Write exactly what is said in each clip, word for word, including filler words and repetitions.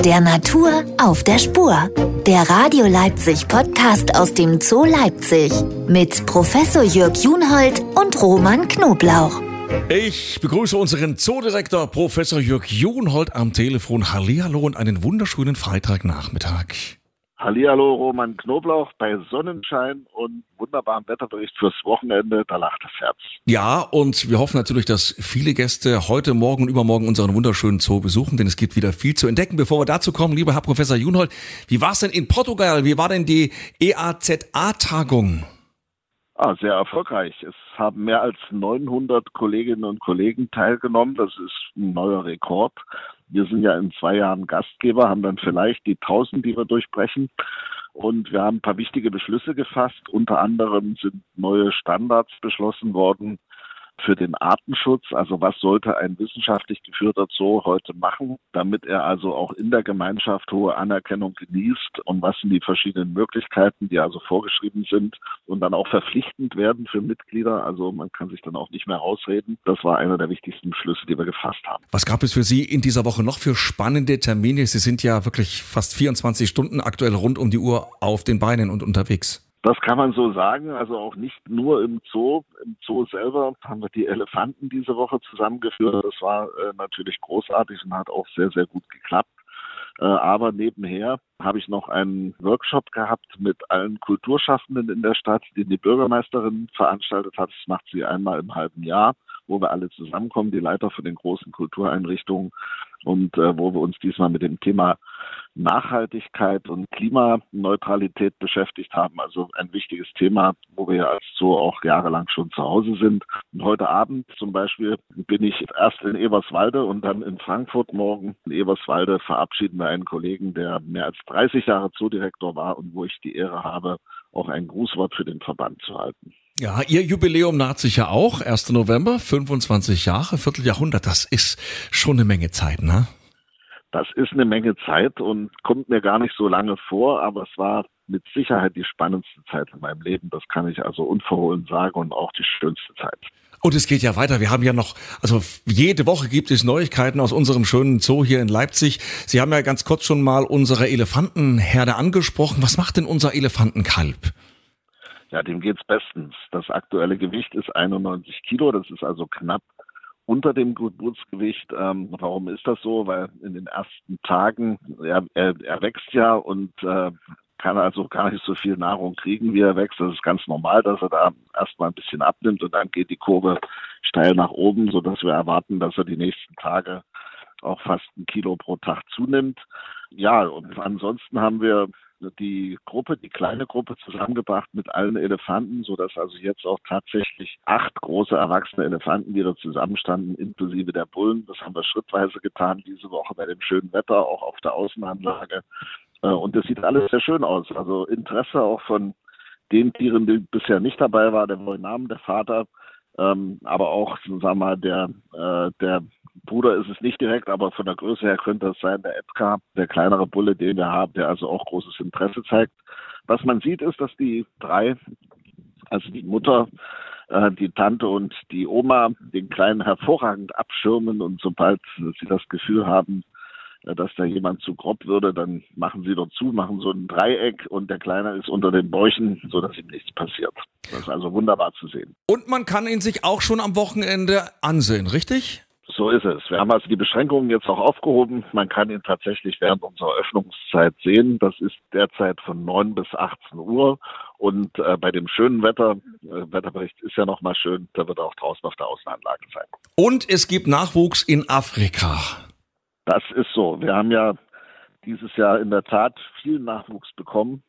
Der Natur auf der Spur. Der Radio Leipzig Podcast aus dem Zoo Leipzig mit Professor Jörg Junhold und Roman Knoblauch. Ich begrüße unseren Zoodirektor Professor Jörg Junhold am Telefon. Hallihallo und einen wunderschönen Freitagnachmittag. Hallihallo, Roman Knoblauch bei Sonnenschein und wunderbarem Wetterbericht fürs Wochenende, da lacht das Herz. Ja, und wir hoffen natürlich, dass viele Gäste heute, morgen und übermorgen unseren wunderschönen Zoo besuchen, denn es gibt wieder viel zu entdecken. Bevor wir dazu kommen, lieber Herr Professor Junhold, wie war es denn in Portugal? Wie war denn die E A Z A-Tagung? Ah, sehr erfolgreich. Es haben mehr als neunhundert Kolleginnen und Kollegen teilgenommen. Das ist ein neuer Rekord. Wir sind ja in zwei Jahren Gastgeber, haben dann vielleicht die tausend, die wir durchbrechen. Und wir haben ein paar wichtige Beschlüsse gefasst. Unter anderem sind neue Standards beschlossen worden für den Artenschutz. Also was sollte ein wissenschaftlich geführter Zoo heute machen, damit er also auch in der Gemeinschaft hohe Anerkennung genießt? Und was sind die verschiedenen Möglichkeiten, die also vorgeschrieben sind und dann auch verpflichtend werden für Mitglieder? Also man kann sich dann auch nicht mehr rausreden. Das war einer der wichtigsten Beschlüsse, die wir gefasst haben. Was gab es für Sie in dieser Woche noch für spannende Termine? Sie sind ja wirklich fast vierundzwanzig Stunden aktuell rund um die Uhr auf den Beinen und unterwegs. Das kann man so sagen, also auch nicht nur im Zoo. Im Zoo selber haben wir die Elefanten diese Woche zusammengeführt. Das war äh, natürlich großartig und hat auch sehr, sehr gut geklappt. Äh, aber nebenher habe ich noch einen Workshop gehabt mit allen Kulturschaffenden in der Stadt, den die Bürgermeisterin veranstaltet hat. Das macht sie einmal im halben Jahr, wo wir alle zusammenkommen, die Leiter von den großen Kultureinrichtungen und äh, wo wir uns diesmal mit dem Thema Nachhaltigkeit und Klimaneutralität beschäftigt haben. Also ein wichtiges Thema, wo wir ja als Zoo auch jahrelang schon zu Hause sind. Und heute Abend zum Beispiel bin ich erst in Eberswalde und dann in Frankfurt. Morgen in Eberswalde verabschieden wir einen Kollegen, der mehr als dreißig Jahre Zoodirektor war und wo ich die Ehre habe, auch ein Grußwort für den Verband zu halten. Ja, Ihr Jubiläum naht sich ja auch. erster November, fünfundzwanzig Jahre, Vierteljahrhundert. Das ist schon eine Menge Zeit, ne? Das ist eine Menge Zeit und kommt mir gar nicht so lange vor, aber es war mit Sicherheit die spannendste Zeit in meinem Leben. Das kann ich also unverhohlen sagen und auch die schönste Zeit. Und es geht ja weiter. Wir haben ja noch, also jede Woche gibt es Neuigkeiten aus unserem schönen Zoo hier in Leipzig. Sie haben ja ganz kurz schon mal unsere Elefantenherde angesprochen. Was macht denn unser Elefantenkalb? Ja, dem geht's bestens. Das aktuelle Gewicht ist einundneunzig Kilo. Das ist also knapp unter dem Geburtsgewicht. Ähm, warum ist das so? Weil in den ersten Tagen, er, er, er wächst ja und äh, kann also gar nicht so viel Nahrung kriegen, wie er wächst. Das ist ganz normal, dass er da erstmal ein bisschen abnimmt und dann geht die Kurve steil nach oben, sodass wir erwarten, dass er die nächsten Tage auch fast ein Kilo pro Tag zunimmt. Ja, und ansonsten haben wir die Gruppe, die kleine Gruppe zusammengebracht mit allen Elefanten, sodass also jetzt auch tatsächlich acht große erwachsene Elefanten wieder zusammenstanden, inklusive der Bullen. Das haben wir schrittweise getan diese Woche bei dem schönen Wetter, auch auf der Außenanlage. Und das sieht alles sehr schön aus. Also Interesse auch von den Tieren, die bisher nicht dabei waren, der neue Name, der Vater, ähm, aber auch, sagen wir mal, der, äh, der Bruder ist es nicht direkt, aber von der Größe her könnte es sein, der Edgar, der kleinere Bulle, den wir haben, der also auch großes Interesse zeigt. Was man sieht, ist, dass die drei, also die Mutter, äh, die Tante und die Oma, den Kleinen hervorragend abschirmen und sobald sie das Gefühl haben, dass da jemand zu grob würde, dann machen sie dort zu, machen so ein Dreieck und der Kleine ist unter den Bäuchen, sodass ihm nichts passiert. Das ist also wunderbar zu sehen. Und man kann ihn sich auch schon am Wochenende ansehen, richtig? So ist es. Wir haben also die Beschränkungen jetzt auch aufgehoben. Man kann ihn tatsächlich während unserer Öffnungszeit sehen. Das ist derzeit von neun bis achtzehn Uhr. Und äh, bei dem schönen Wetter, äh, Wetterbericht ist ja nochmal schön, da wird er auch draußen auf der Außenanlage sein. Und es gibt Nachwuchs in Afrika. Das ist so. Wir haben ja dieses Jahr in der Tat viel Nachwuchs bekommen.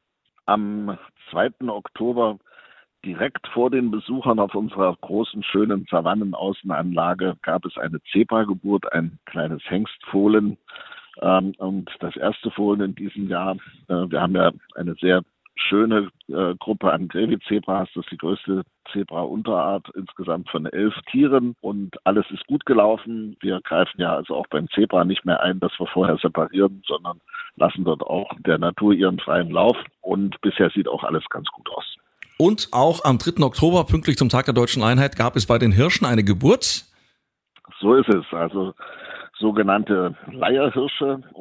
Am zweiten Oktober direkt vor den Besuchern auf unserer großen, schönen Savannenaußenanlage gab es eine Zebrageburt, ein kleines Hengstfohlen. Ähm, und das erste Fohlen in diesem Jahr, äh, wir haben ja eine sehr schöne äh, Gruppe an Grevyzebras, das ist die größte Zebra-Unterart, insgesamt von elf Tieren und alles ist gut gelaufen. Wir greifen ja also auch beim Zebra nicht mehr ein, dass wir vorher separieren, sondern lassen dort auch der Natur ihren freien Lauf und bisher sieht auch alles ganz gut aus. Und auch am dritten Oktober, pünktlich zum Tag der Deutschen Einheit, gab es bei den Hirschen eine Geburt. So ist es. Also sogenannte Leierhirsche oder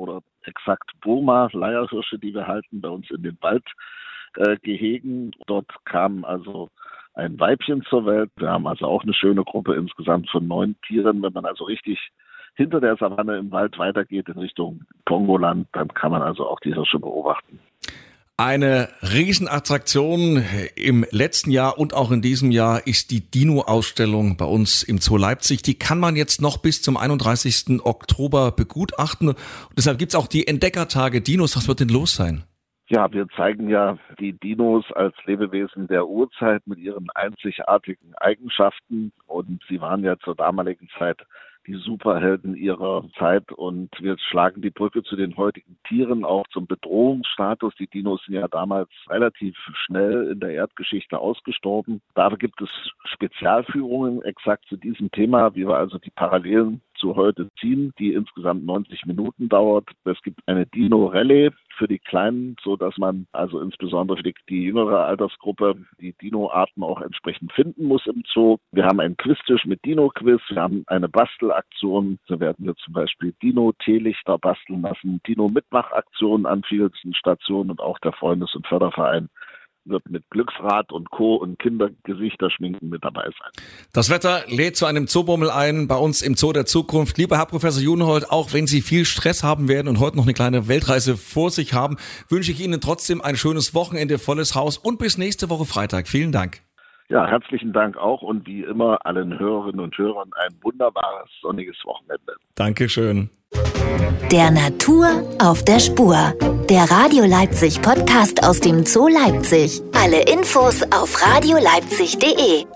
exakt Burma-Leierhirsche, die wir halten bei uns in den Waldgehegen. Äh, Dort kam also ein Weibchen zur Welt. Wir haben also auch eine schöne Gruppe insgesamt von neun Tieren. Wenn man also richtig hinter der Savanne im Wald weitergeht in Richtung Kongoland, dann kann man also auch die Hirsche beobachten. Eine Riesenattraktion im letzten Jahr und auch in diesem Jahr ist die Dino-Ausstellung bei uns im Zoo Leipzig. Die kann man jetzt noch bis zum einunddreißigsten Oktober begutachten. Und deshalb gibt's auch die Entdeckertage Dinos. Was wird denn los sein? Ja, wir zeigen ja die Dinos als Lebewesen der Urzeit mit ihren einzigartigen Eigenschaften. Und sie waren ja zur damaligen Zeit die Superhelden ihrer Zeit, und wir schlagen die Brücke zu den heutigen Tieren, auch zum Bedrohungsstatus. Die Dinos sind ja damals relativ schnell in der Erdgeschichte ausgestorben. Dafür gibt es Spezialführungen exakt zu diesem Thema, wie wir also die Parallelen zu heute ziehen, die insgesamt neunzig Minuten dauert. Es gibt eine Dino-Rallye für die Kleinen, so dass man also insbesondere für die, die jüngere Altersgruppe die Dino-Arten auch entsprechend finden muss im Zoo. Wir haben einen Quiztisch mit Dino-Quiz, wir haben eine Bastelaktion, so werden wir zum Beispiel Dino-Teelichter basteln lassen, Dino-Mitmachaktionen an vielen Stationen, und auch der Freundes- und Förderverein wird mit Glücksrad und Co. und Kindergesichter schminken mit dabei sein. Das Wetter lädt zu einem Zoobummel ein bei uns im Zoo der Zukunft. Lieber Herr Professor Junhold, auch wenn Sie viel Stress haben werden und heute noch eine kleine Weltreise vor sich haben, wünsche ich Ihnen trotzdem ein schönes Wochenende, volles Haus, und bis nächste Woche Freitag. Vielen Dank. Ja, herzlichen Dank auch, und wie immer allen Hörerinnen und Hörern ein wunderbares, sonniges Wochenende. Dankeschön. Der Natur auf der Spur. Der Radio Leipzig Podcast aus dem Zoo Leipzig. Alle Infos auf radio leipzig punkt de.